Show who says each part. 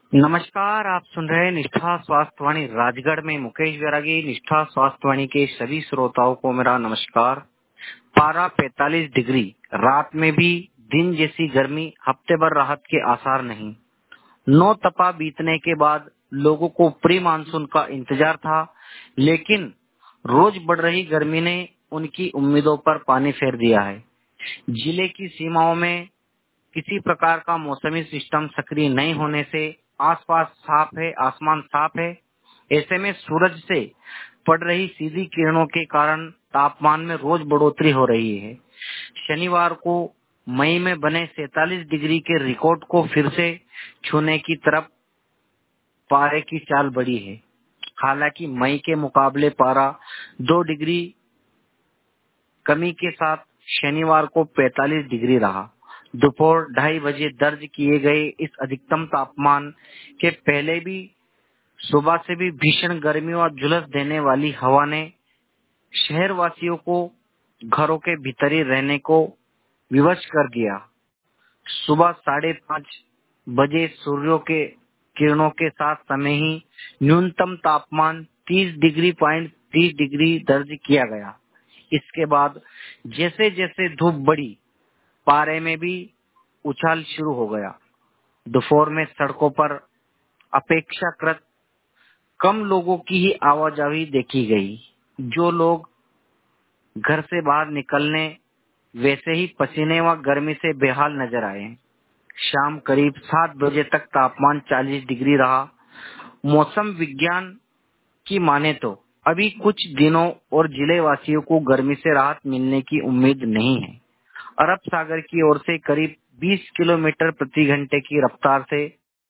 Speaker 1: नमस्कार, आप सुन रहे हैं निष्ठा स्वास्थ्यवाणी राजगढ़ में मुकेश बैरागी। निष्ठा स्वास्थ्यवाणी के सभी श्रोताओं को मेरा नमस्कार। पारा 45 डिग्री, रात में भी दिन जैसी गर्मी, हफ्ते भर राहत के आसार नहीं। नौ तपा बीतने के बाद लोगों को प्री मानसून का इंतजार था, लेकिन रोज बढ़ रही गर्मी ने उनकी उम्मीदों पर पानी फेर दिया है। जिले की सीमाओं में किसी प्रकार का मौसमी सिस्टम सक्रिय नहीं होने से आसपास साफ है, आसमान साफ है। ऐसे में सूरज से पड़ रही सीधी किरणों के कारण तापमान में रोज बढ़ोतरी हो रही है। शनिवार को मई में बने 47 डिग्री के रिकॉर्ड को फिर से छूने की तरफ पारे की चाल बढ़ी है। हालांकि मई के मुकाबले पारा 2 डिग्री कमी के साथ शनिवार को 45 डिग्री रहा। दोपहर 2:30 बजे दर्ज किए गए इस अधिकतम तापमान के पहले भी सुबह से भी भीषण गर्मी और झुलस देने वाली हवा ने शहरवासियों को घरों के भीतर ही रहने को विवश कर दिया। सुबह 5:30 बजे सूर्यों के किरणों के साथ समय ही न्यूनतम तापमान 30 डिग्री दर्ज किया गया। इसके बाद जैसे जैसे धूप बढ़ी, पारे में भी उछाल शुरू हो गया। दोपहर में सड़कों पर अपेक्षाकृत कम लोगों की ही आवाजाही देखी गई। जो लोग घर से बाहर निकलने वैसे ही पसीने व गर्मी से बेहाल नजर आए। शाम करीब 7 बजे तक तापमान 40 डिग्री रहा। मौसम विज्ञान की माने तो अभी कुछ दिनों और जिले वासियों को गर्मी से राहत मिलने की उम्मीद नहीं है। अरब सागर की ओर से करीब 20 किलोमीटर प्रति घंटे की रफ्तार से